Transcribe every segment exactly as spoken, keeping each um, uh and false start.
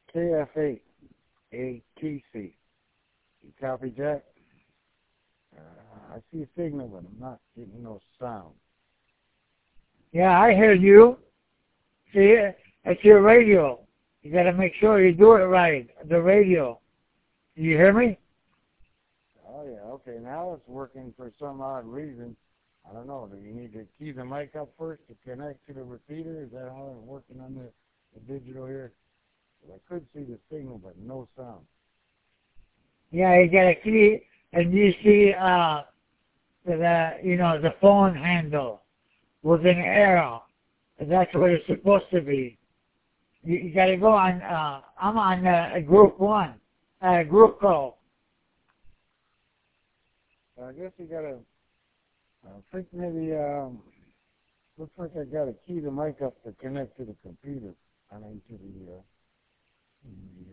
K F eight A T C. You copy, Jack? Uh, I see a signal, but I'm not getting no sound. Yeah, I hear you. See, it's your radio. You got to make sure you do it right. The radio. You hear me? Oh, yeah, okay. Now it's working for some odd reason. I don't know. Do you need to key the mic up first to connect to the repeater? Is that how it's working on the, the digital here? I could see the signal, but no sound. Yeah, you got to key, and you see uh, the, you know, the phone handle with an arrow. That's what it's supposed to be. You, you got to go on, uh, I'm on uh, group one, uh, group call. I guess you got to, I think maybe, um, looks like I got to key the mic up to connect to the computer. I mean, to the, uh, the,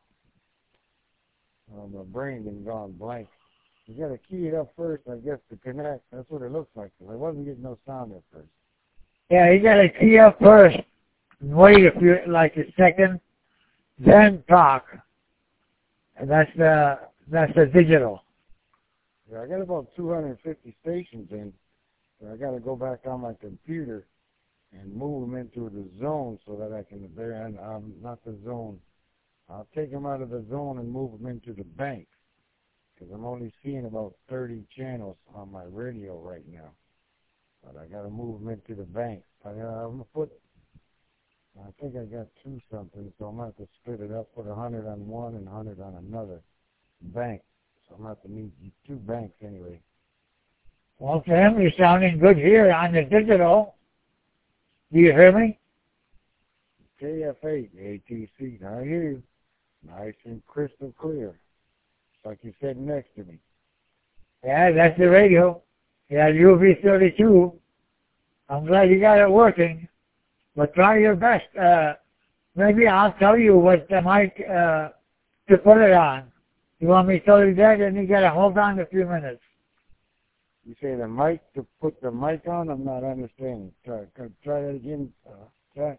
uh, oh, my brain been gone blank. You got to key it up first, I guess, to connect. That's what it looks like. I wasn't getting no sound at first. Yeah, you got to key up first. Wait a few, like a second, then talk. And that's the, that's the digital. Yeah, I got about two hundred fifty stations in, so I got to go back on my computer and move them into the zone so that I can, there, um, not the zone. I'll take them out of the zone and move them into the bank, because I'm only seeing about thirty channels on my radio right now. But I got to move them into the bank. I, uh, I'm going to put, I think I got two something, so I'm going to have to split it up, put one hundred on one and one hundred on another bank. So I'm going to have to need two banks anyway. Well, Sam, you're sounding good here on the digital. Do you hear me? K F eight, A T C, I hear you. Nice and crystal clear. It's like you're sitting next to me. Yeah, that's the radio. Yeah, U V thirty-two. I'm glad you got it working. But try your best. Uh, maybe I'll tell you what the mic uh, to put it on. You want me to tell you that, and you got to hold on a few minutes. You say the mic, to put the mic on? I'm not understanding. Try, try that again. Uh, try.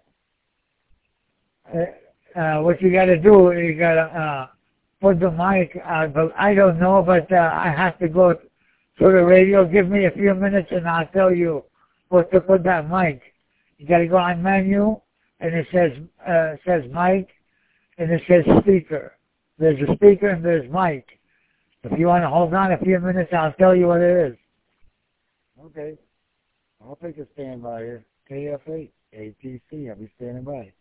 Uh, uh, what you got to do, you got to uh, put the mic on. But I don't know, but uh, I have to go to the radio. Give me a few minutes, and I'll tell you what to put that mic. You got to go on menu, and it says uh, says mic, and it says speaker. There's a speaker and there's mic. If you want to hold on a few minutes, I'll tell you what it is. Okay. I'll take a standby here. K F eight, A T C. I'll be standing by.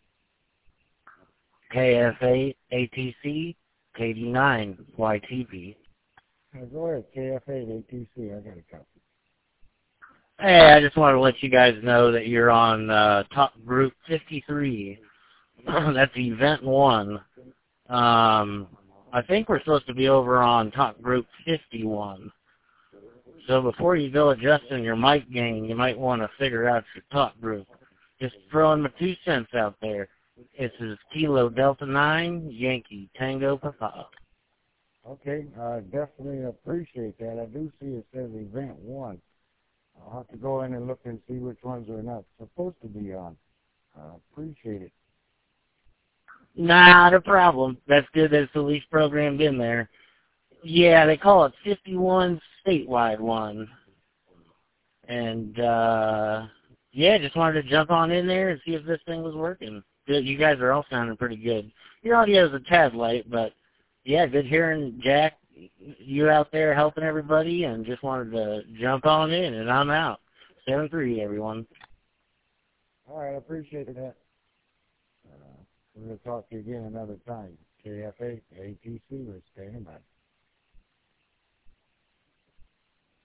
K F eight, A T C, K D nine, Y T V. Go ahead, K F eight, A T C. I got a copy. Hey, I just wanted to let you guys know that you're on uh, Top Group fifty-three. That's Event one. Um, I think we're supposed to be over on Top Group fifty-one. So before you go adjusting your mic gain, you might want to figure out your top group. Just throwing my two cents out there. This is Kilo Delta nine, Yankee Tango Papa. Okay, I definitely appreciate that. I do see it says Event one. I'll have to go in and look and see which ones are not supposed to be on. I appreciate it. Not a problem. That's good that it's at least programmed in there. Yeah, they call it fifty-one statewide one. And, uh, yeah, just wanted to jump on in there and see if this thing was working. You guys are all sounding pretty good. Your audio is a tad light, but, yeah, good hearing Jack, you out there helping everybody, and just wanted to jump on in, and I'm out. seven three, everyone. All right, I appreciate that. Uh, we're going to talk to you again another time. K F eight, A T C,